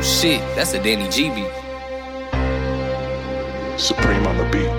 shit, that's a Danny G beat. Supreme on the beat.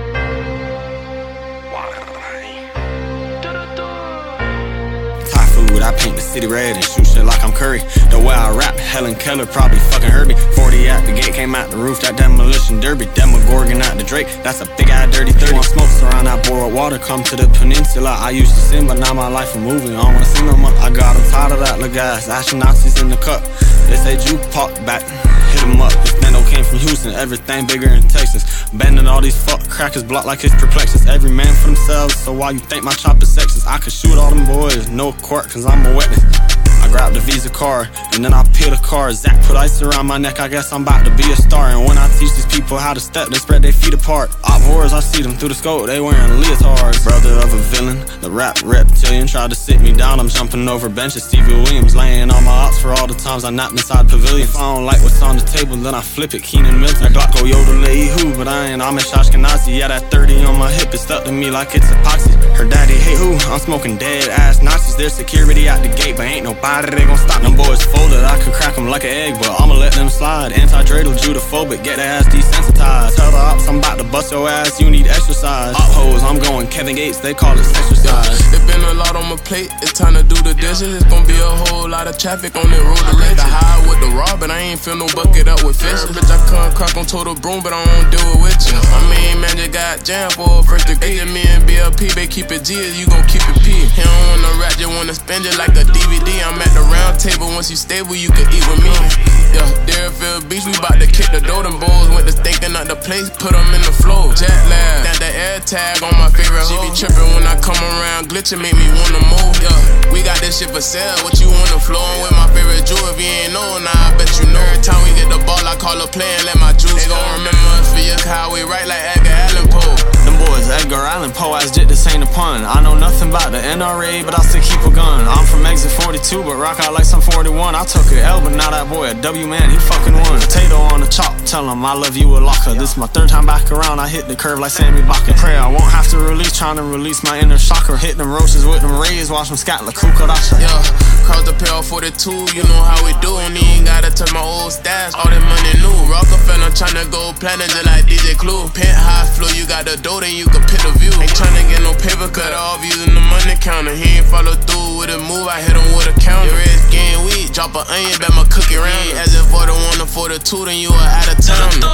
Thai food, I paint the city red and shoot shit like I'm Curry. The way I rap, Helen Keller probably fucking heard me. 40 at the gate, came out the roof, that demolition derby. Demogorgon out the Drake, that's a big eye dirty 30. Want smokes around that boiled water, come to the peninsula. I used to sin, but now my life is moving. I don't wanna see no more. I got them tired of that, look guys, ashing Nazis in the cup. They say juke park back, hit him up. This Nando came from Houston, everything bigger in Texas. Bending all these fuck crackers, block like it's perplexes. Every man for themselves, so why you think my chopper sexist? I could shoot all them boys, no court, cause I'm a witness. I grabbed the Visa card, and then I peeled the card. Zach put ice around my neck, I guess I'm about to be a star. And when I teach these people how to step, they spread their feet apart. Op horrors, I see them through the scope, they wearing leotards. Brother of a villain, the rap reptilian, tried to sit me down, I'm jumping over benches. Stevie Williams laying on my ops for all the times I napped inside pavilions. If I don't like what's on the table, then I flip it. Keenan Milton, that Glock go Yodel Lehu, but I ain't Amish Ashkenazi. Yeah, that 30 on my hip is stuck to me like it's epoxy. Her daddy, hey who? I'm smoking dead ass Nazis. There's security at the gate, but ain't nobody they gon' stop me. Them boys folded, I could crack them like an egg, but I'ma let them slide. Anti-dreidel, Judophobic, get their ass desensitized. Tell the ops I'm about to bust your ass, you need exercise. Op hoes, I'm going Kevin Gates, they call it exercise. It's been a lot on my plate, it's time to do the dishes. It's gonna be a whole lot of traffic on that road to Lynch. I hide with the raw, but I ain't fill no bucket up with fish. Bitch, I come crack on total broom, but I don't do it with you. I mean, man, just got jammed for a first degree. Just me and BLP, they keep it G, you gon' keep it P. He don't wanna rap, just wanna spend it like a DVD. I'm at the round table, once you stable, you can eat with me. Yeah, Deerfield Beach, we bout to kick the door. Them boys went to stinking out the place, put them in the flow. Jet lag, got the air tag on my favorite hoe. She be trippin' when I come around, glitchin', make me wanna move. Yeah, we got this shit for sale, what you wanna flow on with my favorite jewel? If you ain't know, nah, I bet you know. Every time we get the ball, I call a play and let my juice go. They gon' remember us for your how we right like Edgar Allan Poe. Them boys, Edgar Allan Poe, as jit, this ain't a pun. I know nothing about the NRA, but I still keep a gun. I'm from exit 42, but rock out like some 41. I took an L, but now that boy a W man, he fucking won. Potato on the chop, tell him I love you a locker. This my third time back around, I hit the curve like Sammy Baca. Pray I won't have to release, trying to release my inner shocker. Hit them roaches with them rays, watch them scat like Kukarasha. Yeah, cross the pair 42, you know how we do. And ain't gotta touch my old stash, all that money new. Rockefeller tryna go platinum just like DJ Clue. Penthouse flow, you got the dough, then you can pick the view. Ain't tryna get no paper cut off using the money counter. He ain't follow through with a move, I hit him with a counter. Your red skin weak, drop an onion, bet my cookie round. As if for the 1 to 42, then you are out of town.